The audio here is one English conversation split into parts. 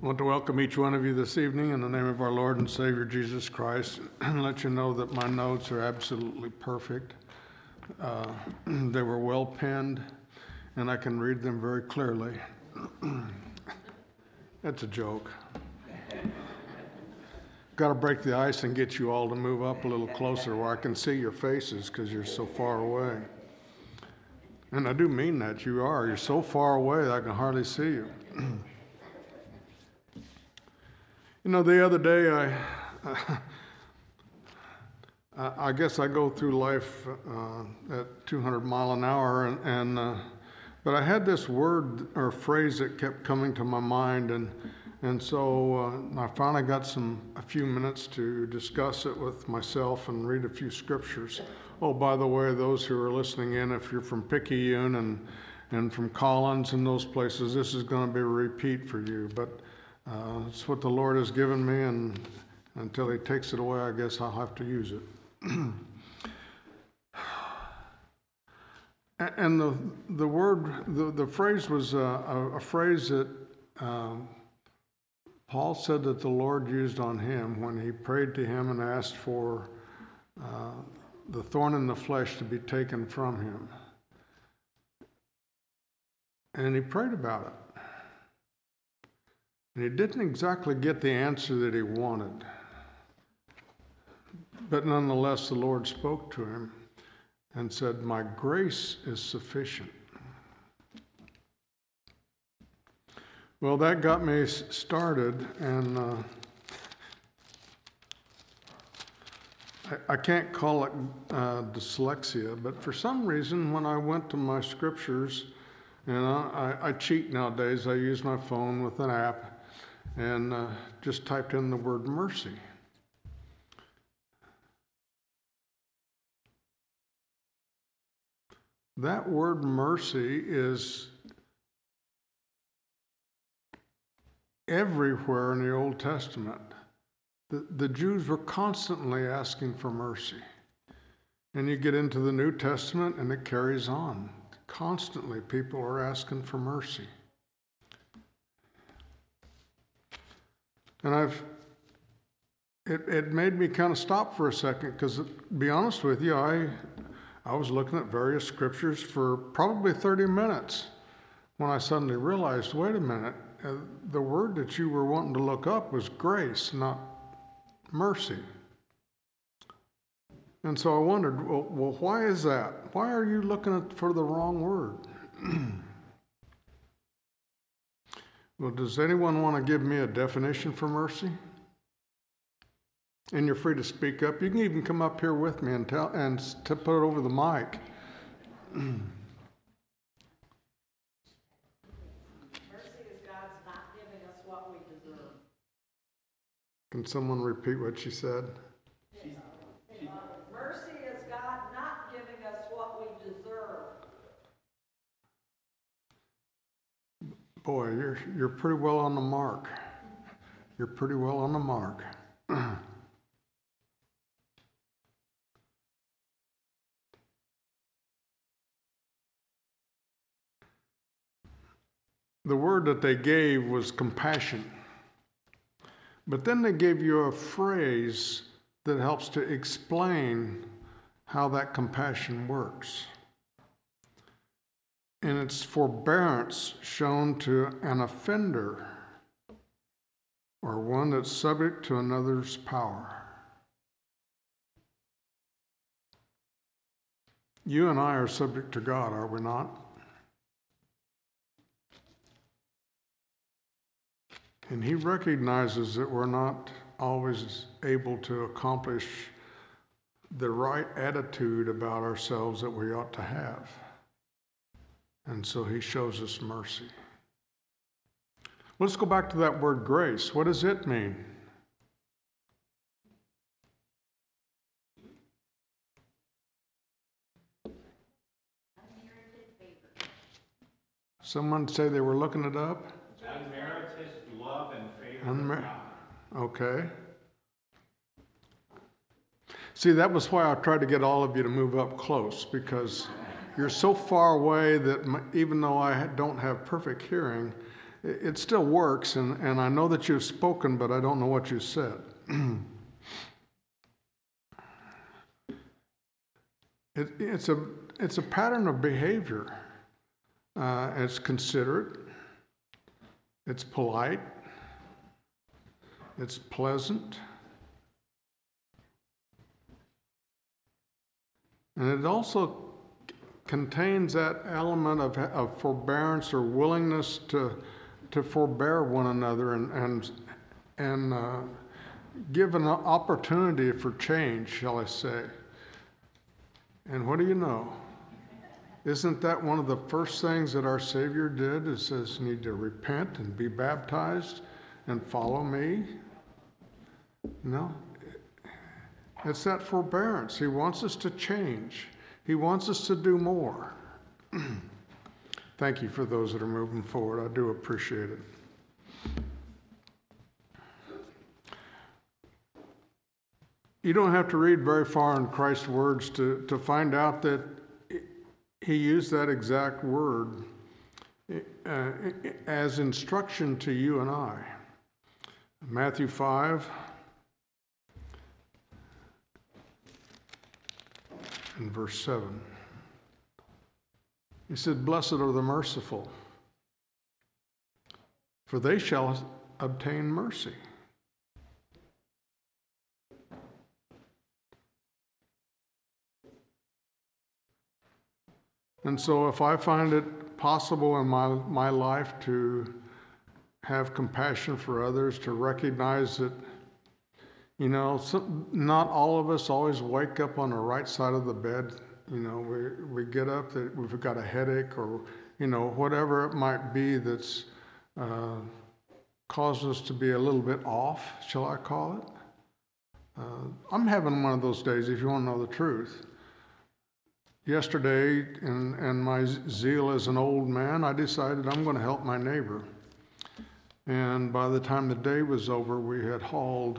I want to welcome each one of you this evening in the name of our Lord and Savior Jesus Christ and let you know that my notes are absolutely perfect. They were well penned and I can read them very clearly. That's a joke. Got to break the ice and get you all to move up a little closer where I can see your faces because you're so far away. And I do mean that. You're so far away that I can hardly see you. You know, the other day, I guess I go through life at 200 mile an hour, but I had this word or phrase that kept coming to my mind, and so I finally got a few minutes to discuss it with myself and read a few scriptures. Oh, by the way, those who are listening in, if you're from Picayune and from Collins and those places, this is going to be a repeat for you, but it's what the Lord has given me, and until He takes it away, I guess I'll have to use it. And the phrase was a phrase that Paul said that the Lord used on him when he prayed to Him and asked for the thorn in the flesh to be taken from him. And he prayed about it. And he didn't exactly get the answer that he wanted. But nonetheless, the Lord spoke to him and said, "My grace is sufficient." Well, that got me started, and I can't call it dyslexia, but for some reason, when I went to my scriptures, and I cheat nowadays, I use my phone with an app, and just typed in the word mercy. That word mercy is everywhere in the Old Testament. The Jews were constantly asking for mercy. And you get into the New Testament and it carries on. Constantly people are asking for mercy. And it made me kind of stop for a second because, to be honest with you, I was looking at various scriptures for probably 30 minutes when I suddenly realized, wait a minute, the word that you were wanting to look up was grace, not mercy. And so I wondered, well, why is that? Why are you looking for the wrong word? Well, does anyone want to give me a definition for mercy? And you're free to speak up. You can even come up here with me and to put it over the mic. Mercy is God's not giving us what we deserve. Can someone repeat what she said? Mercy is God not giving us what we deserve. Boy, you're pretty well on the mark. You're pretty well on the mark. The word that they gave was compassion. But then they gave you a phrase that helps to explain how that compassion works. And it's forbearance shown to an offender or one that's subject to another's power. You and I are subject to God, are we not? And He recognizes that we're not always able to accomplish the right attitude about ourselves that we ought to have. And so He shows us mercy. Let's go back to that word grace. What does it mean? Unmerited favor. Someone say they were looking it up? Unmerited love and favor of God. Okay. See, that was why I tried to get all of you to move up close, because you're so far away that even though I don't have perfect hearing, it still works, and I know that you've spoken, but I don't know what you said. It's a pattern of behavior. It's considerate, it's polite, it's pleasant, and it also contains that element of forbearance or willingness to forbear one another and give an opportunity for change, shall I say. And what do you know? Isn't that one of the first things that our Savior did? It says you need to repent and be baptized and follow me. No, it's that forbearance. He wants us to change. He wants us to do more. Thank you for those that are moving forward. I do appreciate it. You don't have to read very far in Christ's words to find out that he used that exact word as instruction to you and I. Matthew 5 and verse 7. He said, "Blessed are the merciful, for they shall obtain mercy." And so if I find it possible in my life to have compassion for others, to recognize that, not all of us always wake up on the right side of the bed. We get up, that we've got a headache or, whatever it might be that's caused us to be a little bit off, shall I call it? I'm having one of those days, if you want to know the truth. Yesterday, in my zeal as an old man, I decided I'm going to help my neighbor. And by the time the day was over, we had hauled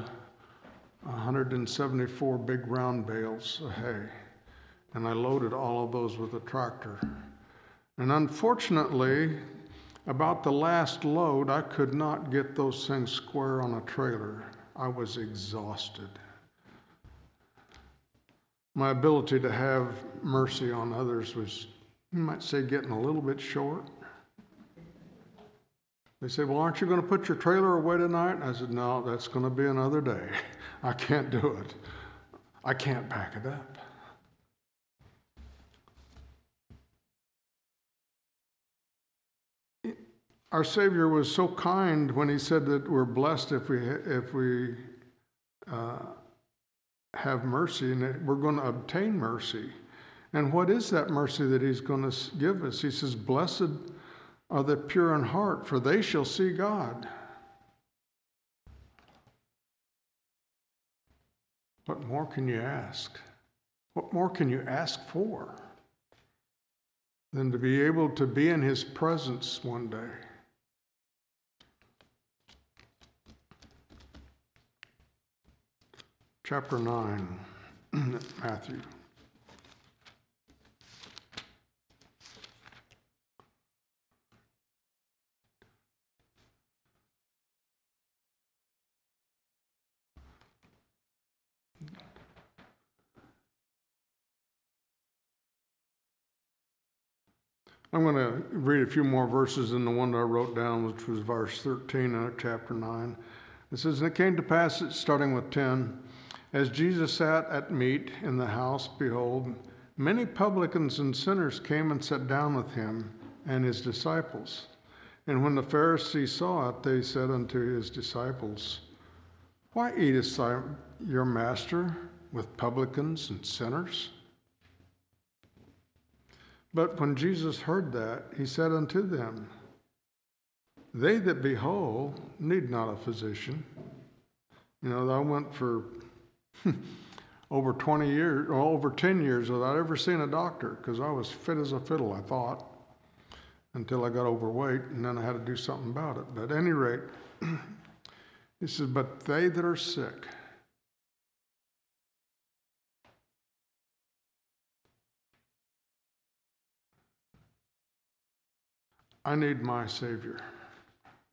174 big round bales of hay. And I loaded all of those with a tractor. And unfortunately, about the last load, I could not get those things square on a trailer. I was exhausted. My ability to have mercy on others was, you might say, getting a little bit short. They said, "Well, aren't you going to put your trailer away tonight?" And I said, "No, that's going to be another day. I can't do it. I can't pack it up." Our Savior was so kind when he said that we're blessed if we have mercy, and that we're going to obtain mercy. And what is that mercy that he's going to give us? He says, "Blessed are the pure in heart, for they shall see God." What more can you ask? What more can you ask for than to be able to be in his presence one day? Chapter 9, Matthew. I'm going to read a few more verses than the one that I wrote down, which was verse 13 of chapter 9. It says, "And it came to pass," starting with 10, "as Jesus sat at meat in the house, behold, many publicans and sinners came and sat down with him and his disciples. And when the Pharisees saw it, they said unto his disciples, Why eateth your master with publicans and sinners? But when Jesus heard that, he said unto them, They that be whole need not a physician." I went for over 20 years, or over 10 years without ever seeing a doctor because I was fit as a fiddle, I thought, until I got overweight, and then I had to do something about it. But at any rate, he says, "But they that are sick, I need my Savior.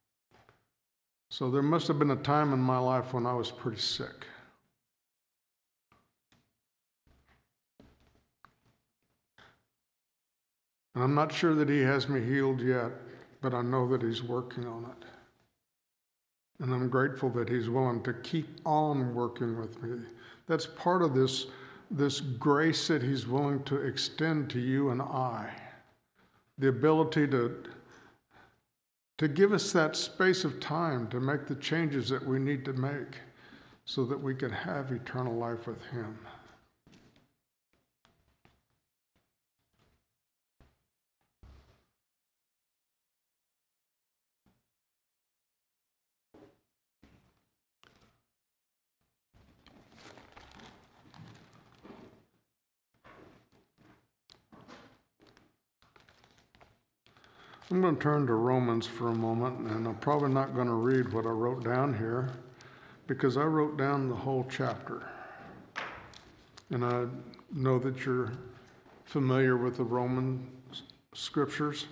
So there must have been a time in my life when I was pretty sick. And I'm not sure that he has me healed yet, but I know that he's working on it. And I'm grateful that he's willing to keep on working with me. That's part of this grace that he's willing to extend to you and I. The ability to give us that space of time to make the changes that we need to make so that we can have eternal life with him. I'm going to turn to Romans for a moment, and I'm probably not going to read what I wrote down here because I wrote down the whole chapter. And I know that you're familiar with the Roman scriptures.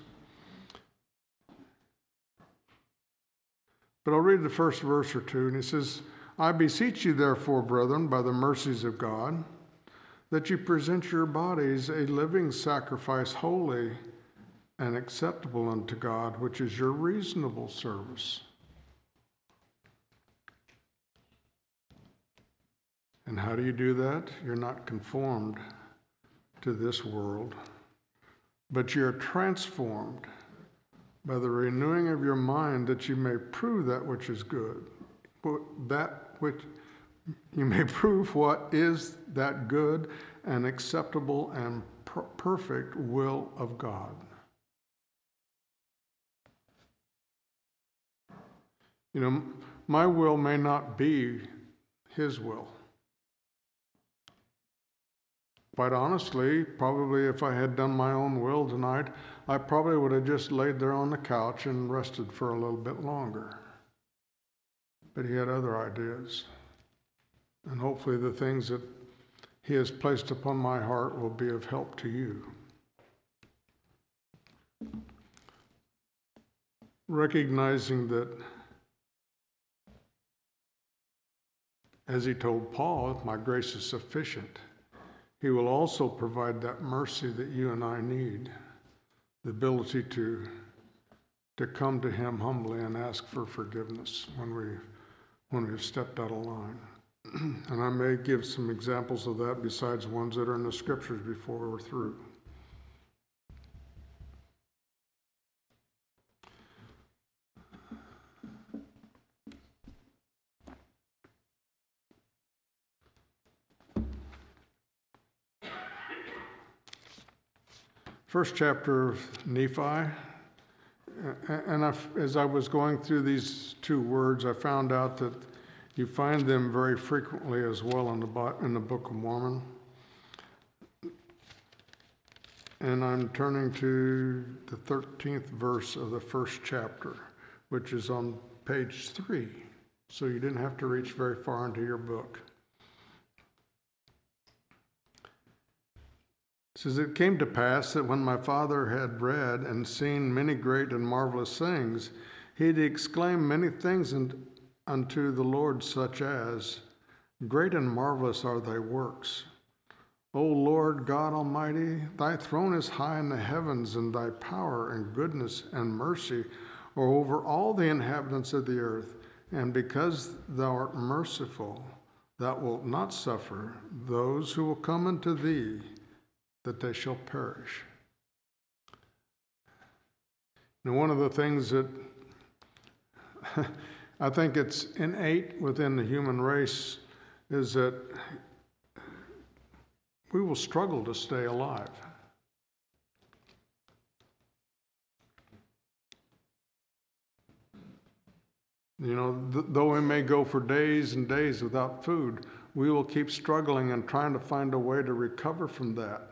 But I'll read the first verse or two, and it says, I beseech you, therefore, brethren, by the mercies of God, that you present your bodies a living sacrifice, holy and acceptable unto God, which is your reasonable service. And how do you do that? You're not conformed to this world, but you're transformed by the renewing of your mind, that you may prove that which is good, that which you may prove what is that good and acceptable and perfect will of God. You know, my will may not be his will. Quite honestly, probably if I had done my own will tonight, I probably would have just laid there on the couch and rested for a little bit longer. But he had other ideas. And hopefully the things that he has placed upon my heart will be of help to you. Recognizing that, as he told Paul, my grace is sufficient. He will also provide that mercy that you and I need, the ability to come to him humbly and ask for forgiveness when we've stepped out of line. And I may give some examples of that besides ones that are in the scriptures before we're through. First chapter of Nephi, and as I was going through these two words, I found out that you find them very frequently as well in the Book of Mormon. And I'm turning to the 13th verse of the first chapter, which is on page 3. So you didn't have to reach very far into your book. It says, it came to pass that when my father had read and seen many great and marvelous things, he did exclaim many things unto the Lord, such as, great and marvelous are thy works. O Lord God Almighty, thy throne is high in the heavens, and thy power and goodness and mercy are over all the inhabitants of the earth. And because thou art merciful, thou wilt not suffer those who will come unto thee, that they shall perish. Now, one of the things that I think it's innate within the human race is that we will struggle to stay alive. You know, though we may go for days and days without food, we will keep struggling and trying to find a way to recover from that.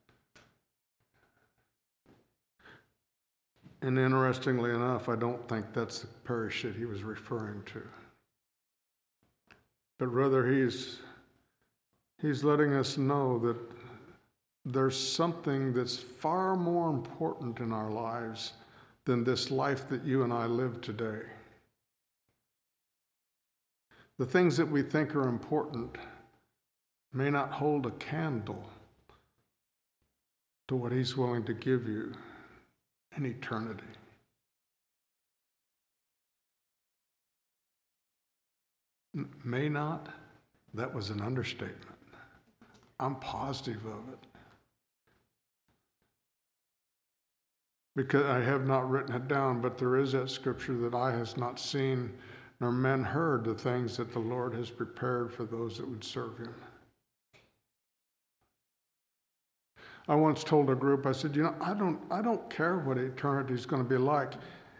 And interestingly enough, I don't think that's the perish that he was referring to. But rather he's letting us know that there's something that's far more important in our lives than this life that you and I live today. The things that we think are important may not hold a candle to what He's willing to give you in eternity. May not? That was an understatement. I'm positive of it. Because I have not written it down, but there is that scripture that eye has not seen, nor men heard the things that the Lord has prepared for those that would serve Him. I once told a group, I said, I don't care what eternity is going to be like.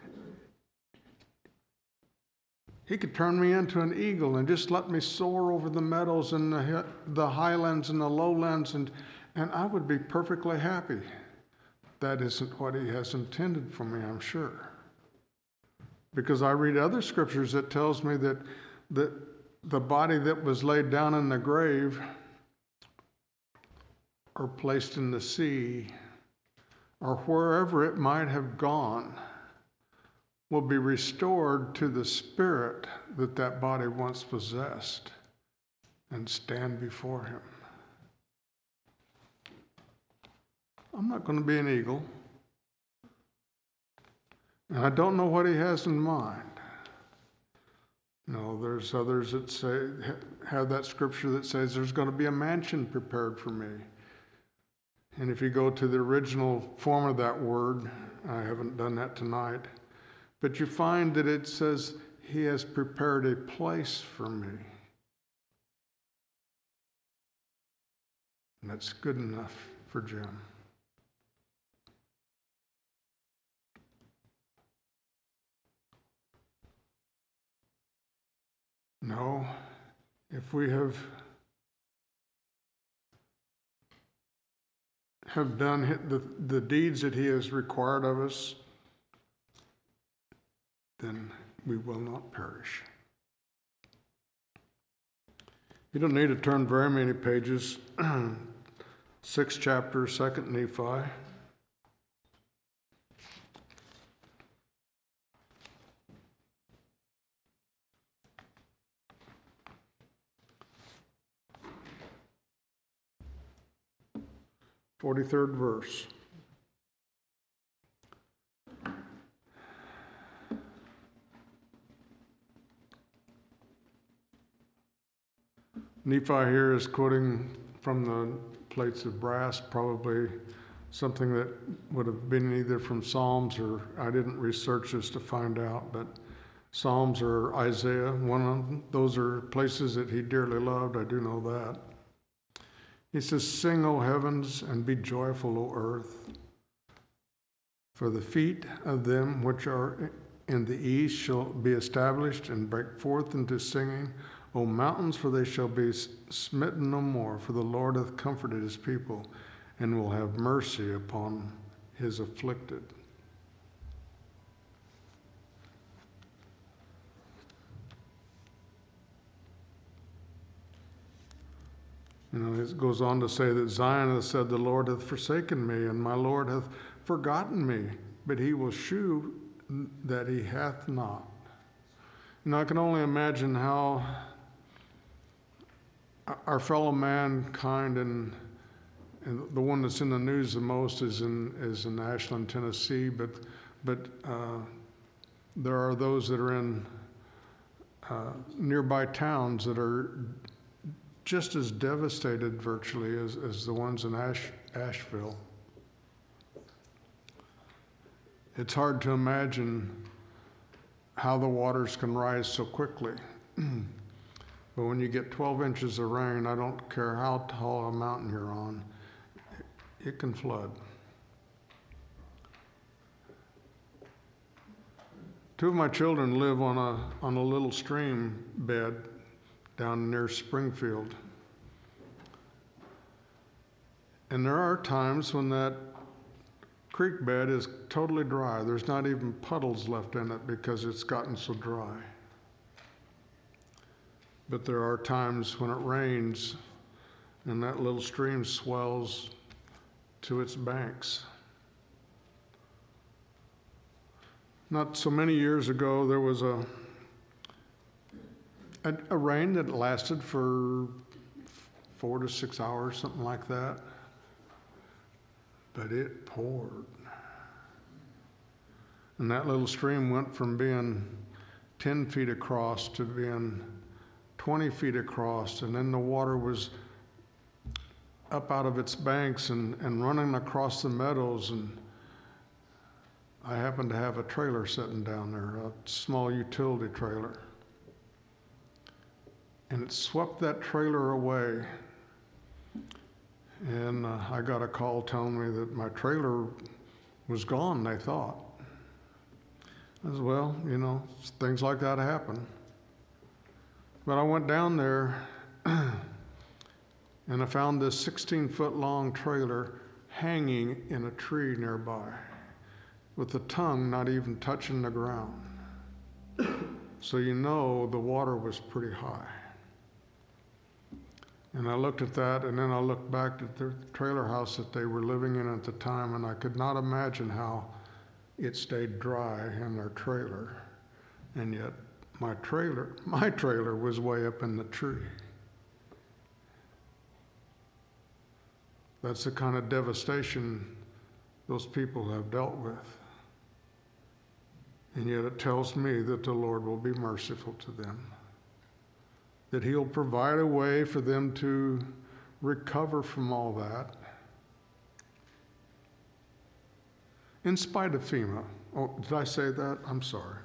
He could turn me into an eagle and just let me soar over the meadows and the highlands and the lowlands, and I would be perfectly happy. That isn't what He has intended for me, I'm sure. Because I read other scriptures that tells me that the body that was laid down in the grave or placed in the sea or wherever it might have gone will be restored to the spirit that body once possessed and stand before Him. I'm not going to be an eagle. And I don't know what He has in mind. No, there's others that say, have that scripture that says there's going to be a mansion prepared for me. And if you go to the original form of that word, I haven't done that tonight, but you find that it says He has prepared a place for me. And that's good enough for Jim. No, if we have done the deeds that He has required of us, then we will not perish. You don't need to turn very many pages. 6 chapters, 2nd Nephi. Forty-third verse. Nephi here is quoting from the plates of brass, probably something that would have been either from Psalms or I didn't research this to find out, but Psalms or Isaiah, one of them, those are places that he dearly loved. I do know that. He says, "Sing, O heavens, and be joyful, O earth. For the feet of them which are in the east shall be established and break forth into singing. O mountains, for they shall be smitten no more. For the Lord hath comforted His people, and will have mercy upon His afflicted." It goes on to say that Zion hath said, "The Lord hath forsaken me, and my Lord hath forgotten me, but He will shew that He hath not." I can only imagine how our fellow mankind, and the one that's in the news the most is in Ashland, Tennessee, but there are those that are in nearby towns that are just as devastated virtually as the ones in Asheville. It's hard to imagine how the waters can rise so quickly. But when you get 12 inches of rain, I don't care how tall a mountain you're on, it can flood. Two of my children live on a little stream bed down near Springfield. And there are times when that creek bed is totally dry. There's not even puddles left in it because it's gotten so dry. But there are times when it rains and that little stream swells to its banks. Not so many years ago, there was a rain that lasted for 4 to 6 hours, something like that. But it poured. And that little stream went from being 10 feet across to being 20 feet across, and then the water was up out of its banks and running across the meadows. And I happened to have a trailer sitting down there, a small utility trailer. And it swept that trailer away. And I got a call telling me that my trailer was gone, they thought. I said, well, you know, things like that happen. But I went down there and I found this 16-foot long trailer hanging in a tree nearby with the tongue not even touching the ground. So you know the water was pretty high. And I looked at that, and then I looked back at the trailer house that they were living in at the time, and I could not imagine how it stayed dry in their trailer. And yet my trailer was way up in the tree. That's the kind of devastation those people have dealt with. And yet it tells me that the Lord will be merciful to them, that He'll provide a way for them to recover from all that, in spite of FEMA. Oh, did I say that? I'm sorry.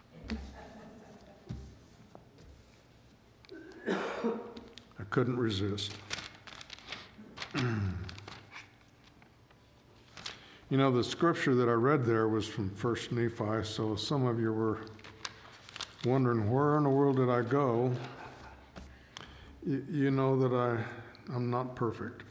I couldn't resist. You know, the scripture that I read there was from 1 Nephi, so some of you were wondering, where in the world did I go? You know that I'm not perfect.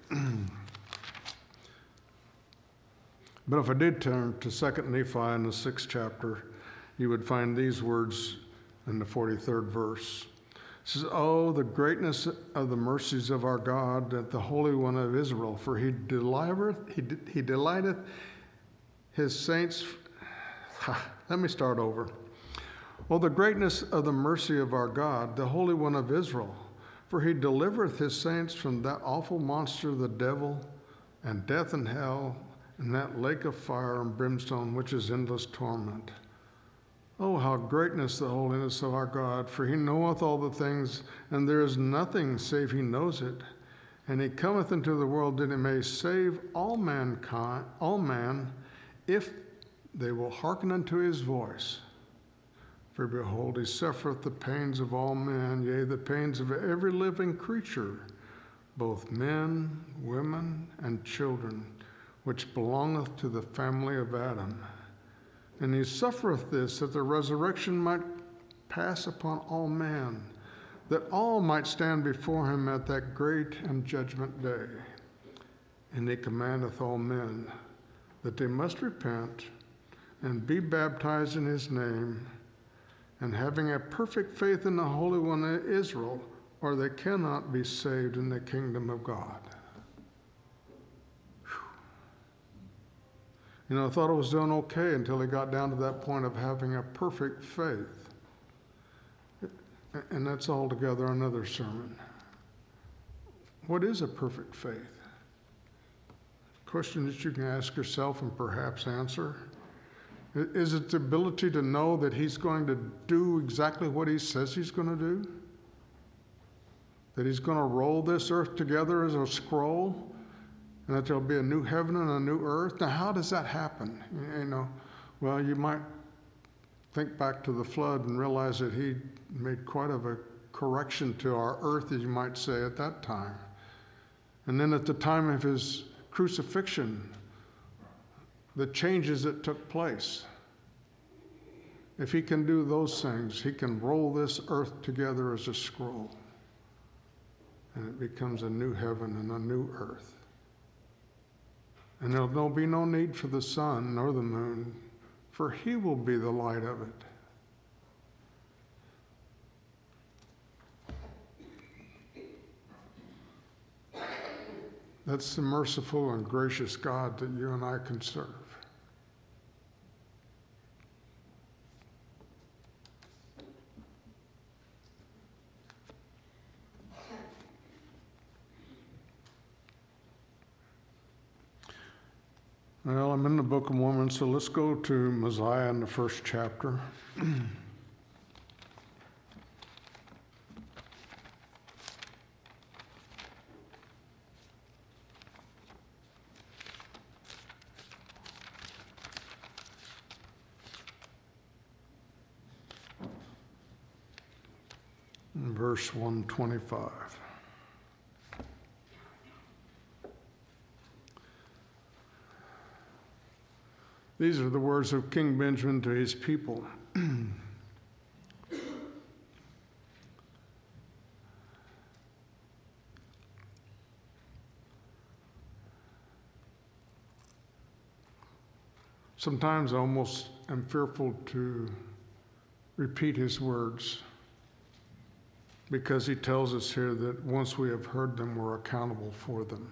But if I did turn to 2 Nephi in the 6th chapter, you would find these words in the 43rd verse. It says, oh, the greatness of the mercies of our God, the Holy One of Israel, for he delighteth his saints. Let me start over. Oh, the greatness of the mercy of our God, the Holy One of Israel, for he delivereth his saints from that awful monster, the devil, and death and hell, and that lake of fire and brimstone, which is endless torment. Oh, how greatness the holiness of our God, for he knoweth all the things, and there is nothing save he knows it. And he cometh into the world that he may save all mankind, all man, if they will hearken unto his voice. For behold, he suffereth the pains of all men, yea, the pains of every living creature, both men, women, and children, which belongeth to the family of Adam. And he suffereth this, that the resurrection might pass upon all men, that all might stand before him at that great and judgment day. And he commandeth all men that they must repent and be baptized in his name, and having a perfect faith in the Holy One of Israel, or they cannot be saved in the kingdom of God. You know, I thought I was doing okay until he got down to that point of having a perfect faith. And that's altogether another sermon. What is a perfect faith? Question that you can ask yourself and perhaps answer. Is it the ability to know that he's going to do exactly what he says he's going to do? That he's going to roll this earth together as a scroll? And that there'll be a new heaven and a new earth? Now, how does that happen? You know, well, you might think back to the flood and realize that he made quite of a correction to our earth, as you might say, at that time. And then at the time of his crucifixion, the changes that took place. If he can do those things, he can roll this earth together as a scroll. And it becomes a new heaven and a new earth. And there'll be no need for the sun nor the moon, for he will be the light of it. That's the merciful and gracious God that you and I can serve. Well, I'm in the Book of Mormon, so let's go to Mosiah in the first chapter. In verse 125. These are the words of King Benjamin to his people. Sometimes I almost am fearful to repeat his words because he tells us here that once we have heard them, we're accountable for them.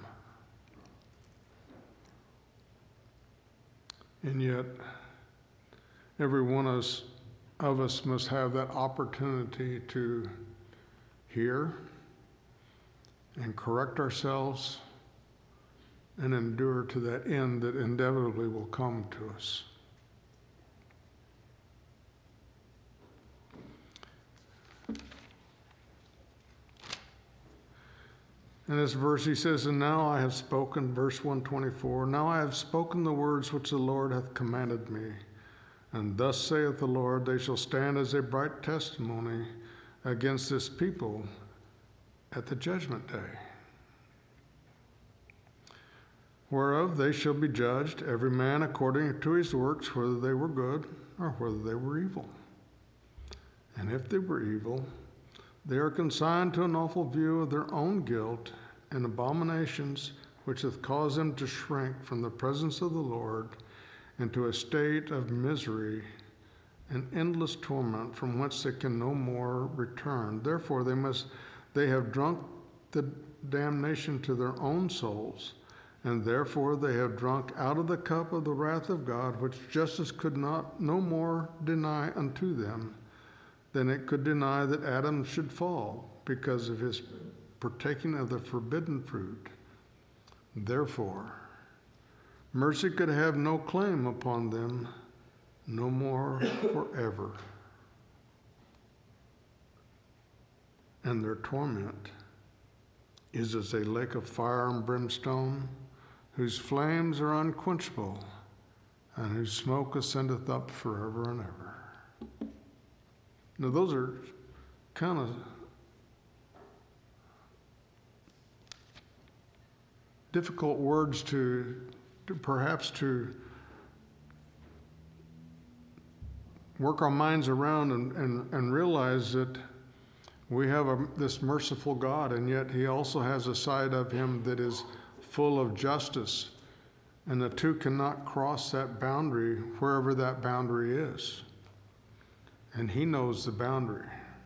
And yet, every one of us must have that opportunity to hear and correct ourselves and endure to that end that inevitably will come to us. In this verse he says, and now I have spoken, verse 124, now I have spoken the words which the Lord hath commanded me. And thus saith the Lord, they shall stand as a bright testimony against this people at the judgment day, whereof they shall be judged, every man according to his works, whether they were good or whether they were evil. And if they were evil, they are consigned to an awful view of their own guilt and abominations, which hath caused them to shrink from the presence of the Lord into a state of misery and endless torment, from whence they can no more return. Therefore they have drunk the damnation to their own souls, and therefore they have drunk out of the cup of the wrath of God, which justice could not no more deny unto them than it could deny that Adam should fall because of his partaking of the forbidden fruit. Therefore, mercy could have no claim upon them, no more forever. And their torment is as a lake of fire and brimstone, whose flames are unquenchable, and whose smoke ascendeth up forever and ever. Now, those are kind of difficult words to perhaps to work our minds around and realize that we have this merciful God, and yet he also has a side of him that is full of justice, and the two cannot cross that boundary wherever that boundary is. And he knows the boundary.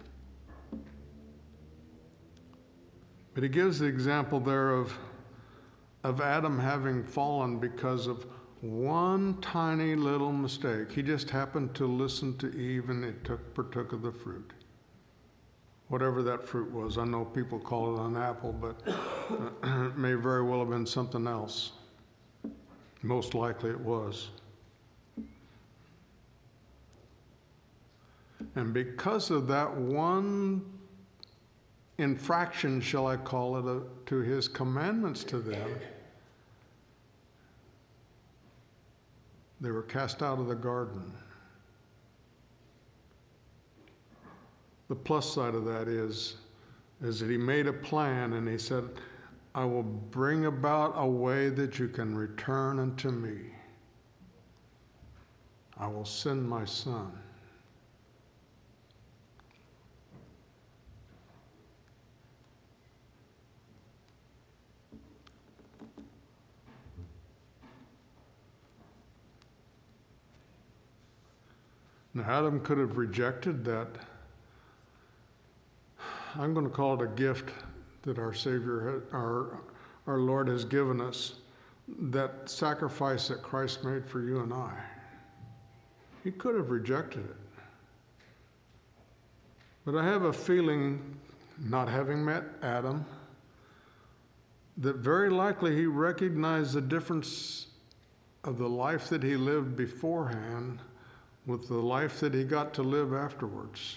But he gives the example there of Adam having fallen because of one tiny little mistake. He just happened to listen to Eve, and it partook of the fruit. Whatever that fruit was. I know people call it an apple, but it may very well have been something else. Most likely it was. And because of that one infraction, shall I call it, to his commandments to them, they were cast out of the garden. The plus side of that is that he made a plan, and he said, I will bring about a way that you can return unto me. I will send my son. Now, Adam could have rejected that. I'm going to call it a gift that our Savior, our Lord has given us, that sacrifice that Christ made for you and I. He could have rejected it. But I have a feeling, not having met Adam, that very likely he recognized the difference of the life that he lived beforehand with the life that he got to live afterwards.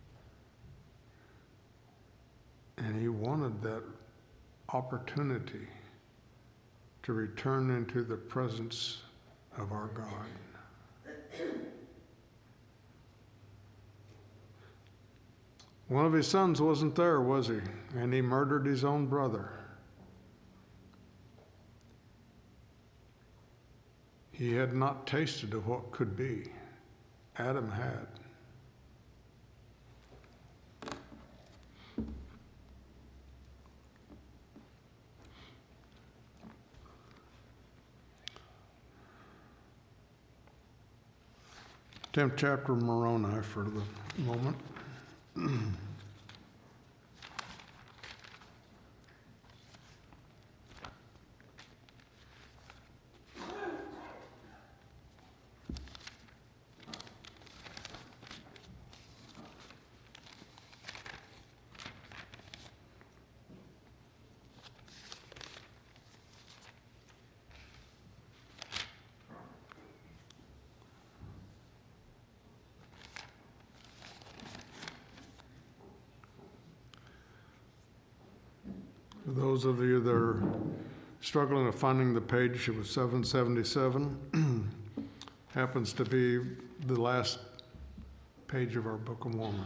And he wanted that opportunity to return into the presence of our God. One of his sons wasn't there, was he? And he murdered his own brother. He had not tasted of what could be. Adam had. Tenth chapter of Moroni for the moment. For those of you that are struggling with finding the page, it was 777. Happens to be the last page of our Book of Mormon.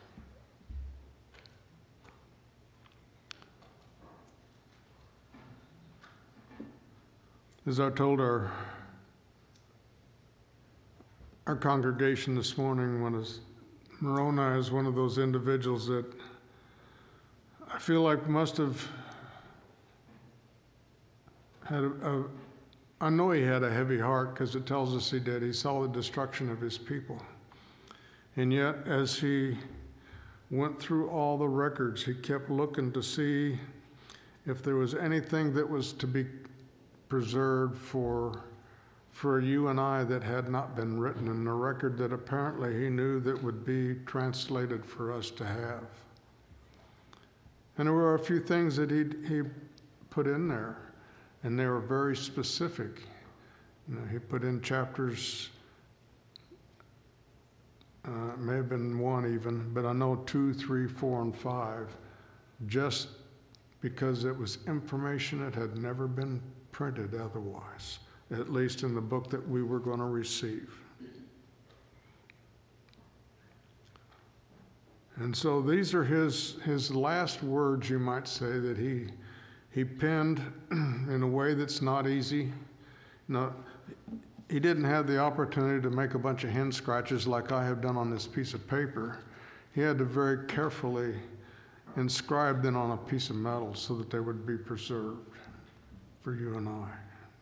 As I told our congregation this morning, Moroni is one of those individuals that I feel like must have had I know he had a heavy heart because it tells us he did. He saw the destruction of his people. And yet, as he went through all the records, he kept looking to see if there was anything that was to be preserved for you and I that had not been written in the record that apparently he knew that would be translated for us to have. And there were a few things that he put in there, and they were very specific. He put in chapters, it may have been 1 even, but I know 2, 3, 4, and 5, just because it was information that had never been printed otherwise, at least in the book that we were going to receive. And so these are his last words, you might say, that he penned in a way that's not easy. No, he didn't have the opportunity to make a bunch of hand scratches like I have done on this piece of paper. He had to very carefully inscribe them on a piece of metal so that they would be preserved for you and I.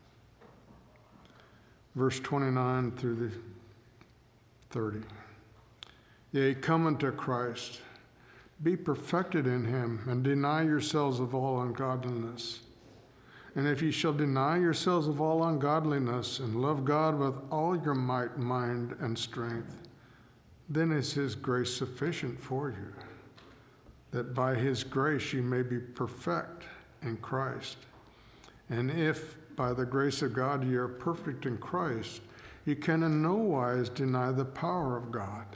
Verse 29 through the 30. Yea, come unto Christ, be perfected in him, and deny yourselves of all ungodliness. And if ye shall deny yourselves of all ungodliness, and love God with all your might, mind, and strength, then is his grace sufficient for you, that by his grace ye may be perfect in Christ. And if by the grace of God ye are perfect in Christ, ye can in no wise deny the power of God.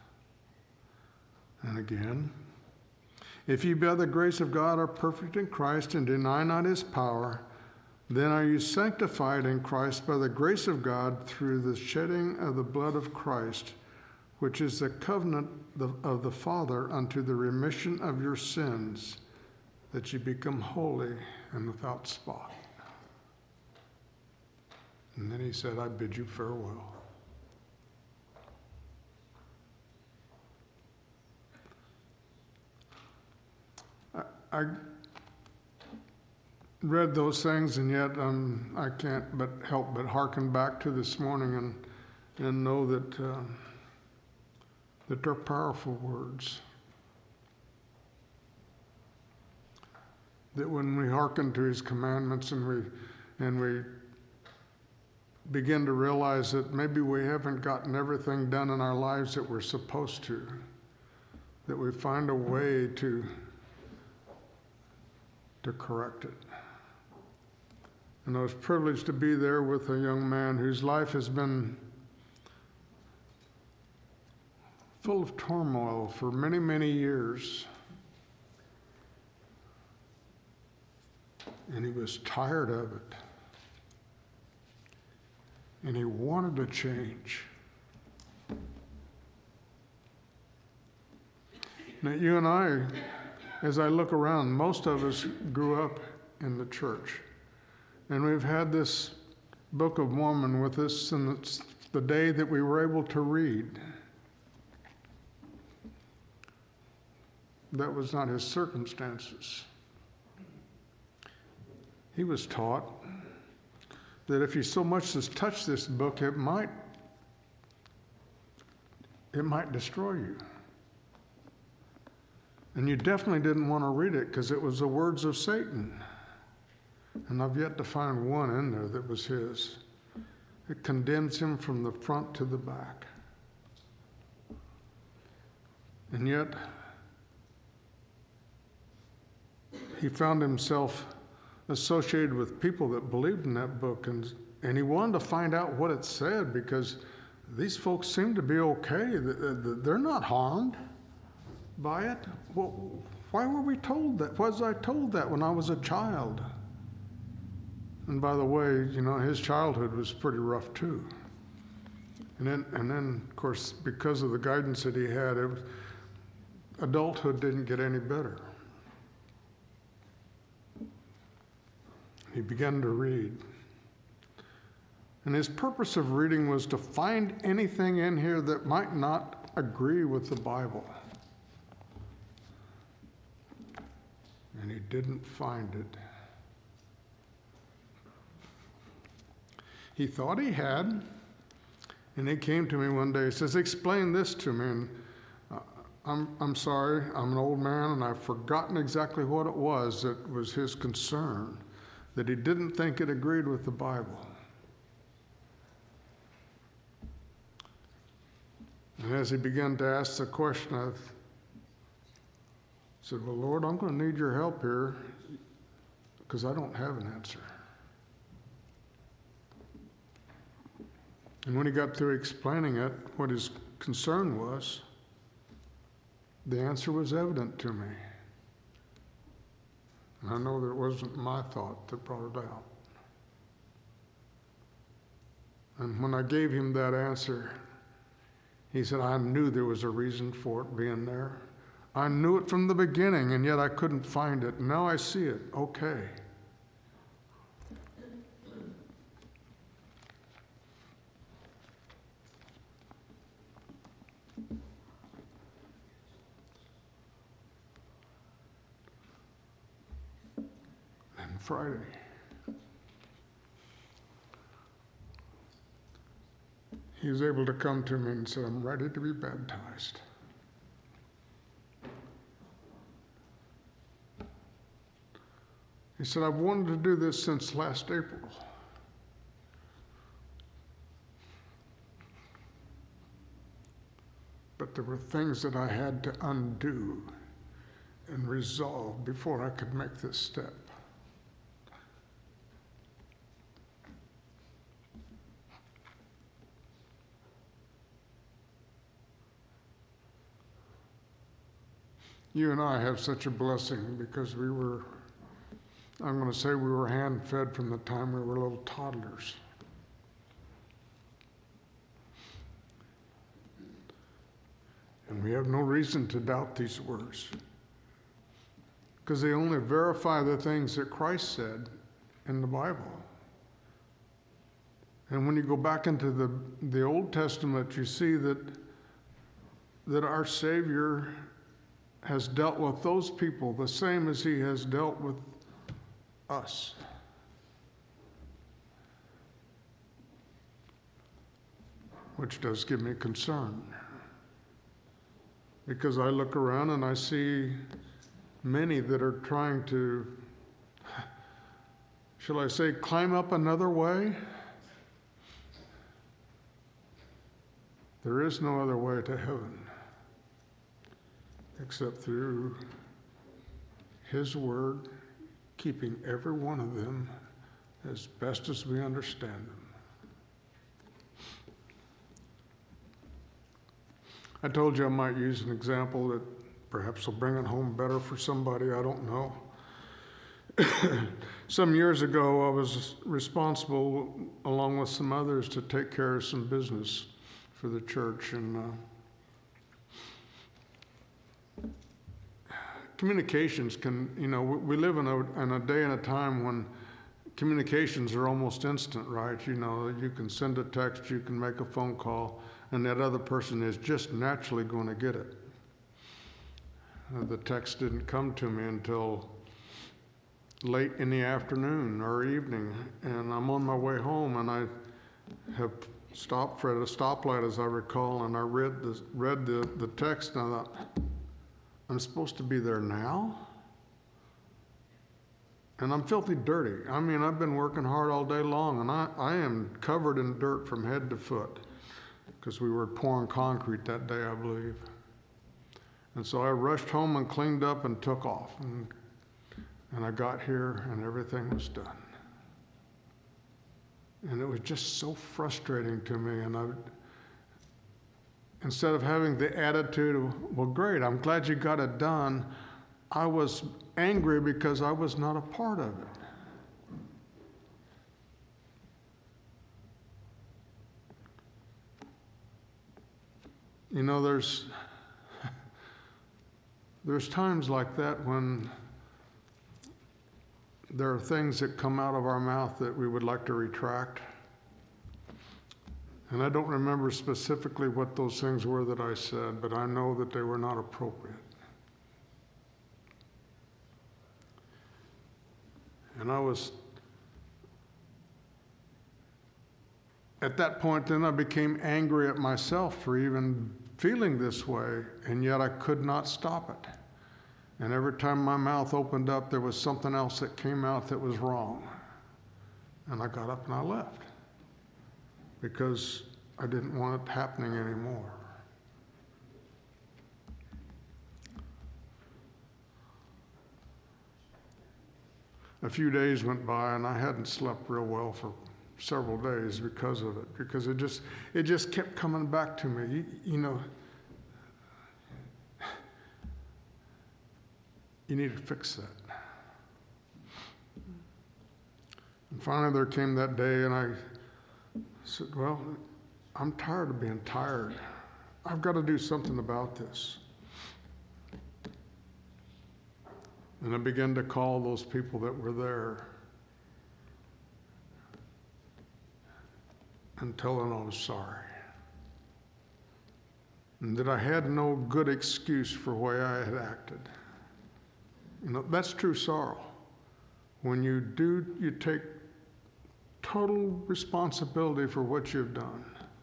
And again, if ye by the grace of God are perfect in Christ and deny not his power, then are you sanctified in Christ by the grace of God through the shedding of the blood of Christ, which is the covenant of the Father unto the remission of your sins, that ye become holy and without spot. And then he said, I bid you farewell. I read those things, and yet I can't but help but hearken back to this morning and know that they're powerful words. That when we hearken to his commandments and we begin to realize that maybe we haven't gotten everything done in our lives that we're supposed to, that we find a way to correct it. And I was privileged to be there with a young man whose life has been full of turmoil for many, many years. And he was tired of it. And he wanted to change. Now, you and I, as I look around, most of us grew up in the church. And we've had this Book of Mormon with us since the day that we were able to read. That was not his circumstances. He was taught that if you so much as touch this book, it might destroy you. And you definitely didn't want to read it because it was the words of Satan. And I've yet to find one in there that was his. It condemns him from the front to the back. And yet, he found himself associated with people that believed in that book, and he wanted to find out what it said because these folks seem to be okay. They're not harmed by it. Well, why were we told that? Why was I told that when I was a child? And by the way, his childhood was pretty rough too. And then, of course, because of the guidance that he had, adulthood didn't get any better. He began to read. And his purpose of reading was to find anything in here that might not agree with the Bible. And he didn't find it. He thought he had, and he came to me one day. He says, "Explain this to me." And I'm sorry, I'm an old man, and I've forgotten exactly what it was that was his concern, that he didn't think it agreed with the Bible. And as he began to ask the question, I said, "Well, Lord, I'm going to need your help here because I don't have an answer." And when he got through explaining it, what his concern was, the answer was evident to me. And I know that it wasn't my thought that brought it out. And when I gave him that answer, he said, "I knew there was a reason for it being there. I knew it from the beginning, and yet I couldn't find it. Now I see it. Okay." And Friday, he was able to come to me and said, "I'm ready to be baptized." He said, "I've wanted to do this since last April. But there were things that I had to undo and resolve before I could make this step." You and I have such a blessing because I'm going to say we were hand-fed from the time we were little toddlers. And we have no reason to doubt these words because they only verify the things that Christ said in the Bible. And when you go back into the Old Testament, you see that our Savior has dealt with those people the same as he has dealt with us. Which does give me concern. Because I look around and I see many that are trying to, shall I say, climb up another way. There is no other way to heaven except through His Word, keeping every one of them as best as we understand them. I told you I might use an example that perhaps will bring it home better for somebody, I don't know. Some years ago, I was responsible, along with some others, to take care of some business for the church. And communications can, we live in a day and a time when communications are almost instant, right? You can send a text, you can make a phone call, and that other person is just naturally going to get it. The text didn't come to me until late in the afternoon or evening, and I'm on my way home, and I have stopped for a stoplight, as I recall, and I read the text, and I thought, I'm supposed to be there now? And I'm filthy dirty. I mean, I've been working hard all day long, and I am covered in dirt from head to foot, because we were pouring concrete that day, I believe. And so I rushed home and cleaned up and took off. And I got here and everything was done. And it was just so frustrating to me. And instead of having the attitude of, well, great, I'm glad you got it done, I was angry because I was not a part of it. There's times like that when there are things that come out of our mouth that we would like to retract. And I don't remember specifically what those things were that I said, but I know that they were not appropriate. And at that point, then I became angry at myself for even feeling this way, and yet I could not stop it. And every time my mouth opened up, there was something else that came out that was wrong. And I got up and I left because I didn't want it happening anymore. A few days went by and I hadn't slept real well for several days because of it, because it just kept coming back to me. You need to fix that. And finally there came that day and I said, well, I'm tired of being tired. I've got to do something about this. And I began to call those people that were there and tell them I was sorry. And that I had no good excuse for the way I had acted. That's true sorrow. When you take total responsibility for what you've done.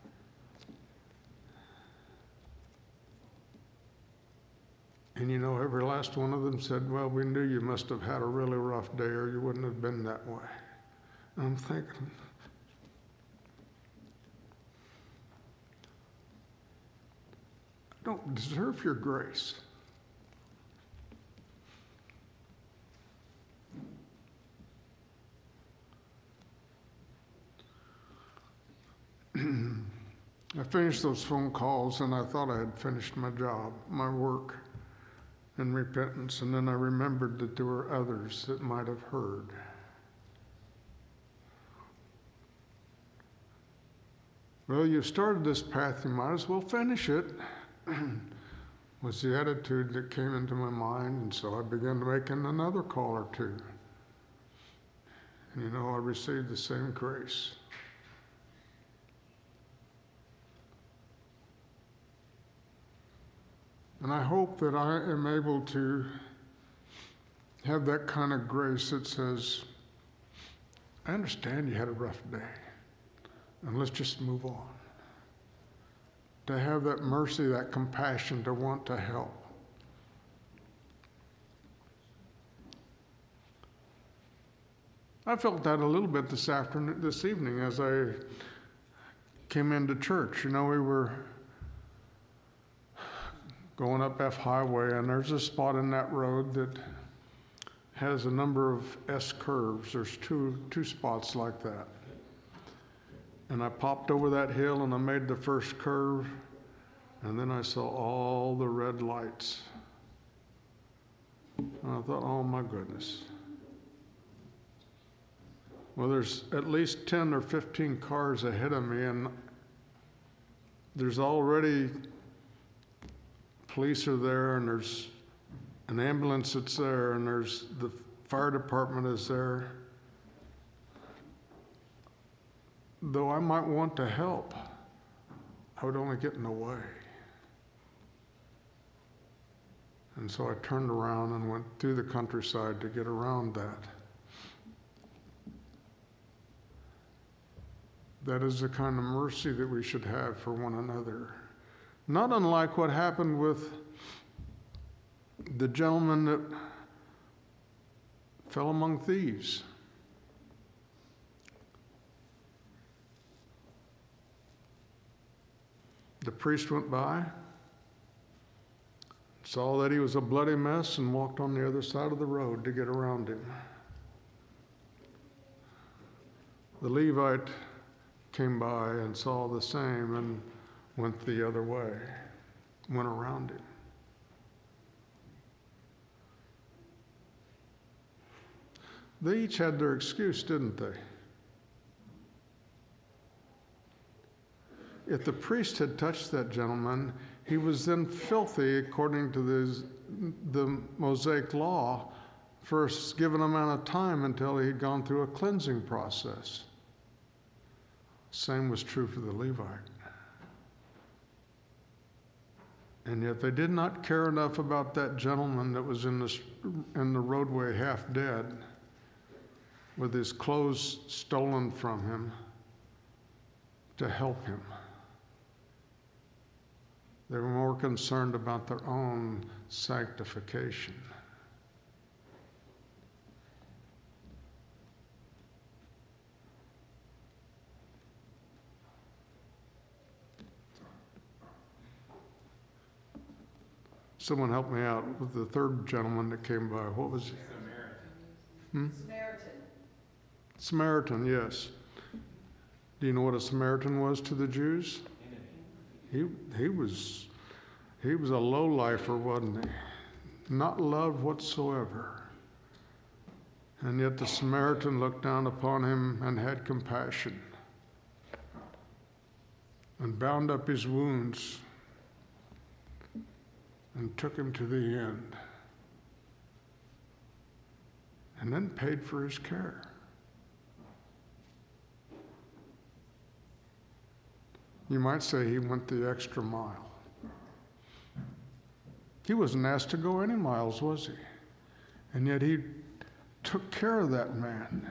And every last one of them said, well, we knew you must have had a really rough day or you wouldn't have been that way. And I'm thinking, I don't deserve your grace. I finished those phone calls and I thought I had finished my job, my work in repentance, and then I remembered that there were others that might have heard. Well, you've started this path, you might as well finish it, was the attitude that came into my mind, and so I began making another call or two. And I received the same grace. And I hope that I am able to have that kind of grace that says, I understand you had a rough day, and let's just move on. To have that mercy, that compassion, to want to help. I felt that a little bit this evening as I came into church. We were going up F Highway, and there's a spot in that road that has a number of S curves. There's two spots like that. And I popped over that hill and I made the first curve, and then I saw all the red lights. And I thought, oh my goodness. Well, there's at least 10 or 15 cars ahead of me, and there's already police are there, and there's an ambulance that's there, and there's the fire department is there. Though I might want to help, I would only get in the way. And so I turned around and went through the countryside to get around that. That is the kind of mercy that we should have for one another. Not unlike what happened with the gentleman that fell among thieves. The priest went by, saw that he was a bloody mess, and walked on the other side of the road to get around him. The Levite came by and saw the same and went the other way, went around him. They each had their excuse, didn't they? If the priest had touched that gentleman, he was then filthy according to the Mosaic law for a given amount of time until he had gone through a cleansing process. Same was true for the Levite. And yet they did not care enough about that gentleman that was in the roadway half dead, with his clothes stolen from him, to help him. They were more concerned about their own sanctification. Someone help me out with the third gentleman that came by. What was he? Samaritan. Samaritan, yes. Do you know what a Samaritan was to the Jews? He was a low-lifer, wasn't he? Not loved whatsoever. And yet the Samaritan looked down upon him and had compassion and bound up his wounds and took him to the end, and then paid for his care. You might say he went the extra mile. He wasn't asked to go any miles, was he? And yet he took care of that man.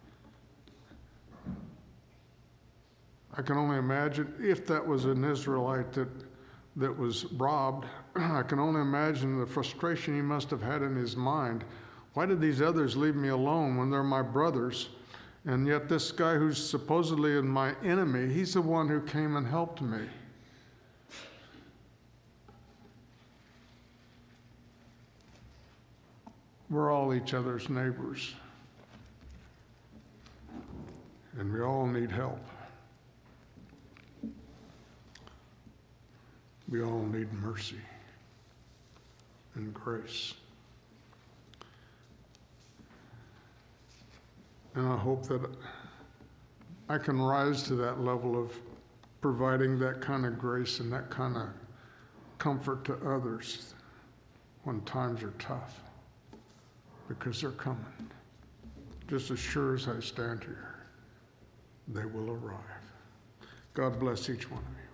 I can only imagine if that was an Israelite that was robbed, I can only imagine the frustration he must have had in his mind. Why did these others leave me alone when they're my brothers? And yet this guy who's supposedly my enemy, he's the one who came and helped me. We're all each other's neighbors. And we all need help. We all need mercy and grace. And I hope that I can rise to that level of providing that kind of grace and that kind of comfort to others when times are tough, because they're coming. Just as sure as I stand here, they will arrive. God bless each one of you.